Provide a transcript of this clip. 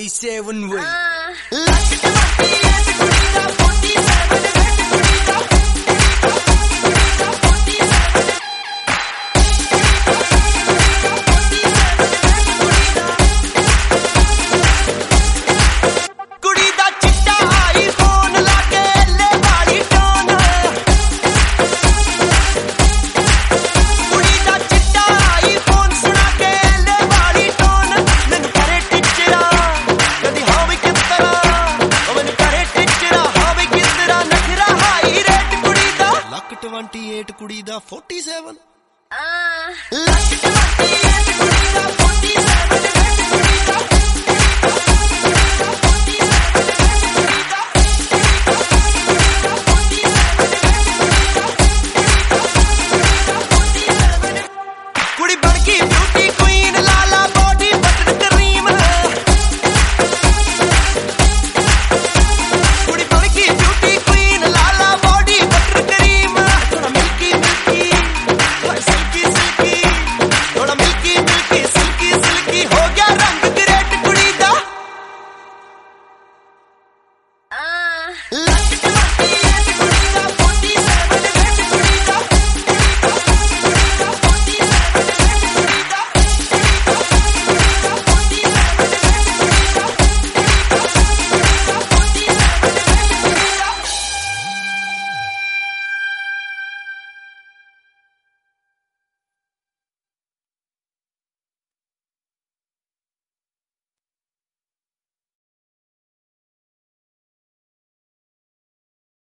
47 ਵੇ ਕੁੜੀ ਦਾ 47 ਕੁੜੀ ਬਣ ਗਈ ਬਿਊਟੀ ਕੁਈਨ ਲਾਲਾ ਬੋਡੀ ਬਟਰ ਕਰੀਮ ਕੁੜੀ ਬਣ ਗਈ ਬਿਊਟੀ ਕੁਈਨ ਲਾਲਾ ਬੋਡੀ ਬਟਰ ਕਰੀਮ ਥੋੜਾ ਮਿਲਕੀ ਮਿਲਕੀ ਸਿਲਕੀ ਸਿਲਕੀ ਥੋੜਾ ਮਿਲਕੀ ਮਿਲਕੀ ਸਿਲਕੀ ਸਿਲਕੀ ਹੋ ਗਿਆ ਰੰਗ ਗ੍ਰੇਟ ਕੁੜੀ ਦਾ